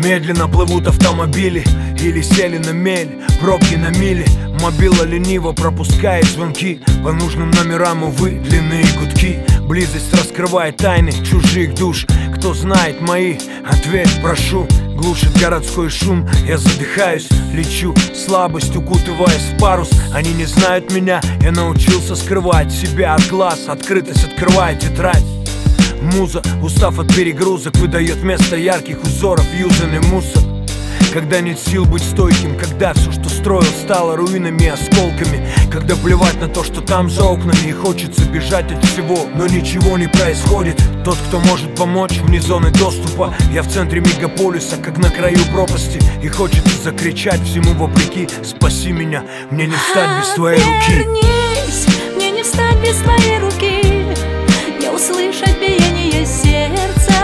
Медленно плывут автомобили или сели на мель, пробки на мили. Мобила лениво пропускает звонки по нужным номерам, увы, длинные гудки. Близость раскрывает тайны чужих душ. Кто знает мои, ответь, прошу. Глушит городской шум, я задыхаюсь, лечу. Слабость укутываясь в парус. Они не знают меня, я научился скрывать себя от глаз. Открытость открывает тетрадь. Муза, устав от перегрузок, выдает вместо ярких узоров юзанный мусор. Когда нет сил быть стойким, когда все, что строил, стало руинами и осколками. Когда плевать на то, что там за окнами, и хочется бежать от всего, но ничего не происходит. Тот, кто может помочь, вне зоны доступа. Я в центре мегаполиса, как на краю пропасти. И хочется закричать всему вопреки: спаси меня, мне не встать без твоей руки. Обернись, мне не встать без твоей руки, не услышать биение сердца.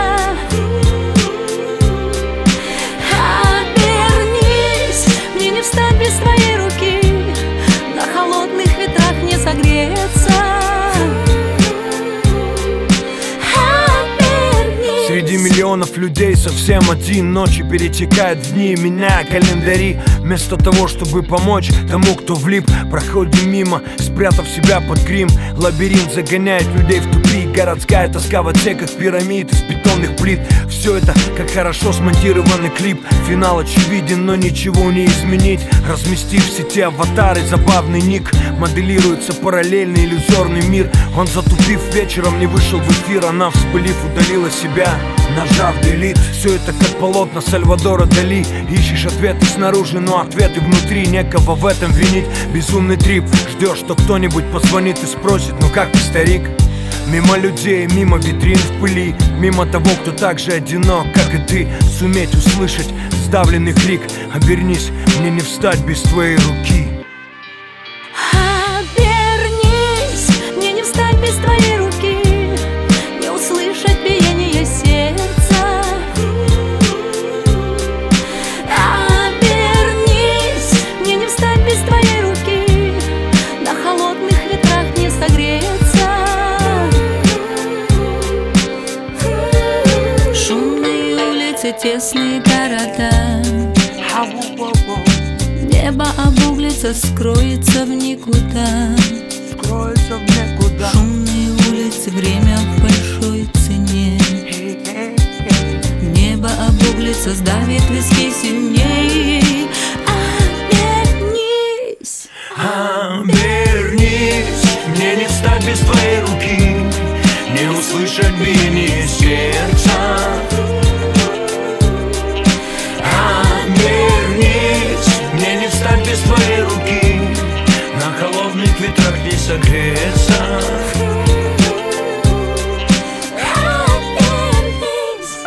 Встать без твоей руки, на холодных ветрах не согреться. Среди миллионов людей совсем один. Ночи перетекают в дни, меняя календари. Вместо того, чтобы помочь тому, кто влип, проходим мимо, спрятав себя под грим. Лабиринт загоняет людей в тупик. Городская тоска в отсеках пирамид из бетонных плит. Все это как хорошо смонтированный клип. Финал очевиден, но ничего не изменить. Разместив в сети аватары, забавный ник. Моделируется параллельный иллюзорный мир. Он, затупив, вечером не вышел в эфир. Она, вспылив, удалила себя, нажав delete. Все это как полотна Сальвадора Дали. Ищешь ответы снаружи, но ответы внутри. Некого в этом винить, безумный трип. Ждешь, что кто-нибудь позвонит и спросит: ну как ты, старик? Мимо людей, мимо витрин в пыли, мимо того, кто так же одинок, как и ты. Суметь услышать сдавленный крик: обернись, мне не встать без твоей руки. Обернись, мне не встать без твоей руки, не услышать биение сердца. Обернись, мне не встать без твоей руки, на холодных ветрах не согреться. Тесные города, небо обуглится, скроется в никуда. Шумные улицы, время в большой цене. Небо обуглится, сдавит виски сильней. Обернись, обернись, мне не встать без твоей руки, не услышать биение сердца. Обернись, мне не встать без твоей